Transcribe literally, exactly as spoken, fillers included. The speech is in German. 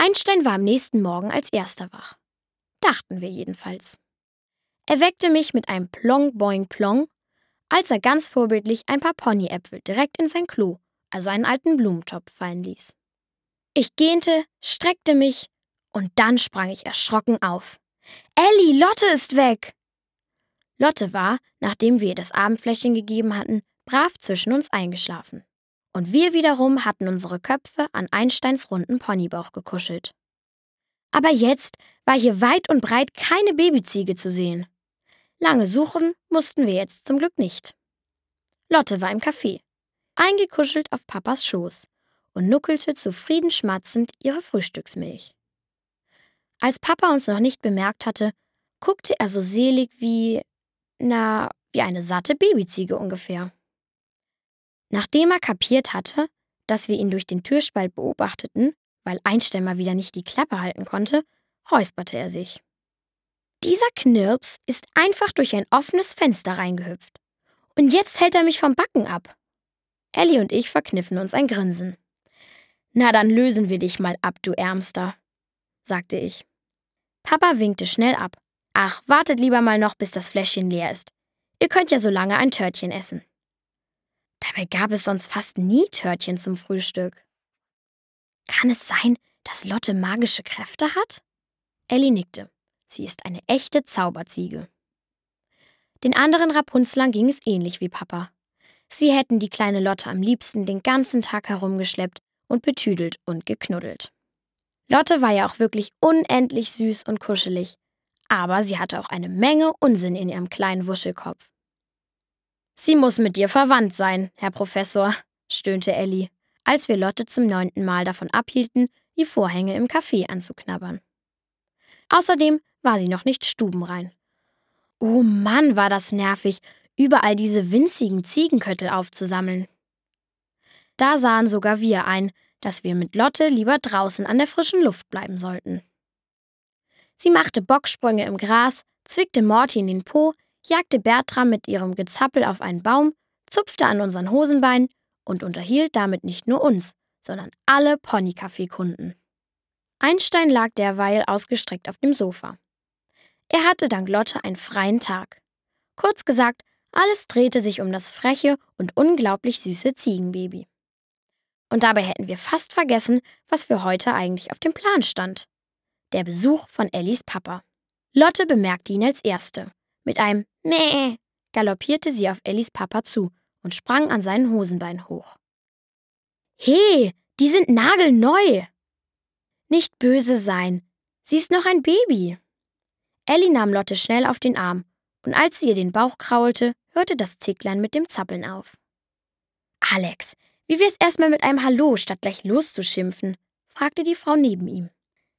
Einstein war am nächsten Morgen als erster wach. Dachten wir jedenfalls. Er weckte mich mit einem Plong Boing Plong, als er ganz vorbildlich ein paar Ponyäpfel direkt in sein Klo, also einen alten Blumentopf, fallen ließ. Ich gähnte, streckte mich und dann sprang ich erschrocken auf. »Elli, Lotte ist weg!« Lotte war, nachdem wir ihr das Abendfläschchen gegeben hatten, brav zwischen uns eingeschlafen. Und wir wiederum hatten unsere Köpfe an Einsteins runden Ponybauch gekuschelt. Aber jetzt war hier weit und breit keine Babyziege zu sehen. Lange suchen mussten wir jetzt zum Glück nicht. Lotte war im Café, eingekuschelt auf Papas Schoß und nuckelte zufrieden schmatzend ihre Frühstücksmilch. Als Papa uns noch nicht bemerkt hatte, guckte er so selig wie, na, wie eine satte Babyziege ungefähr. Nachdem er kapiert hatte, dass wir ihn durch den Türspalt beobachteten, weil Einstein mal wieder nicht die Klappe halten konnte, räusperte er sich. Dieser Knirps ist einfach durch ein offenes Fenster reingehüpft. Und jetzt hält er mich vom Backen ab. Elli und ich verkniffen uns ein Grinsen. »Na, dann lösen wir dich mal ab, du Ärmster«, sagte ich. Papa winkte schnell ab. »Ach, wartet lieber mal noch, bis das Fläschchen leer ist. Ihr könnt ja so lange ein Törtchen essen.« Dabei gab es sonst fast nie Törtchen zum Frühstück. »Kann es sein, dass Lotte magische Kräfte hat?« Elli nickte. Sie ist eine echte Zauberziege. Den anderen Rapunzlern ging es ähnlich wie Papa. Sie hätten die kleine Lotte am liebsten den ganzen Tag herumgeschleppt und betüdelt und geknuddelt. Lotte war ja auch wirklich unendlich süß und kuschelig, aber sie hatte auch eine Menge Unsinn in ihrem kleinen Wuschelkopf. »Sie muss mit dir verwandt sein, Herr Professor«, stöhnte Elli, als wir Lotte zum neunten Mal davon abhielten, die Vorhänge im Café anzuknabbern. Außerdem war sie noch nicht stubenrein. Oh Mann, war das nervig, überall diese winzigen Ziegenköttel aufzusammeln. Da sahen sogar wir ein, dass wir mit Lotte lieber draußen an der frischen Luft bleiben sollten. Sie machte Bocksprünge im Gras, zwickte Morty in den Po, jagte Bertram mit ihrem Gezappel auf einen Baum, zupfte an unseren Hosenbeinen und unterhielt damit nicht nur uns, sondern alle Pony-Café-Kunden. Einstein lag derweil ausgestreckt auf dem Sofa. Er hatte dank Lotte einen freien Tag. Kurz gesagt, alles drehte sich um das freche und unglaublich süße Ziegenbaby. Und dabei hätten wir fast vergessen, was für heute eigentlich auf dem Plan stand. Der Besuch von Ellis Papa. Lotte bemerkte ihn als Erste. Mit einem Mäh galoppierte sie auf Ellis Papa zu und sprang an seinen Hosenbein hoch. »He, die sind nagelneu!« »Nicht böse sein, sie ist noch ein Baby.« Elli nahm Lotte schnell auf den Arm, und als sie ihr den Bauch kraulte, hörte das Zicklein mit dem Zappeln auf. »Alex, wie wär's erstmal mit einem Hallo, statt gleich loszuschimpfen?« fragte die Frau neben ihm.